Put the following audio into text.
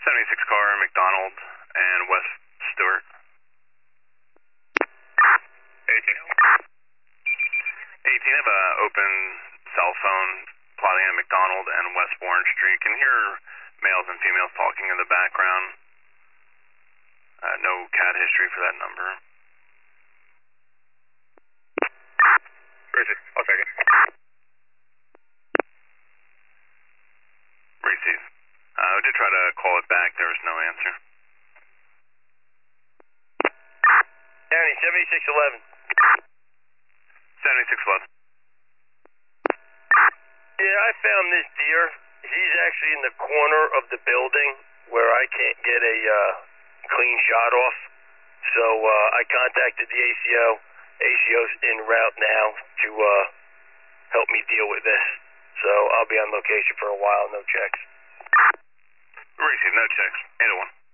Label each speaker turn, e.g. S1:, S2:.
S1: 76 car, McDonald and West Stewart. 18, I have an open cell phone plotting at McDonald and West Warren Street. Can hear males and females talking in the background. No CAD history for that number.
S2: Richard, I'll take it.
S1: Receive. I did try to call it back. There was no answer.
S2: Danny, 7611.
S1: 7611.
S2: Yeah, I found this deer. He's actually in the corner of the building where I can't get a clean shot off. So I contacted the ACO. ACO's en route now to help me deal with this. So I'll be on location for a while, no checks.
S1: Receive, no checks. 801.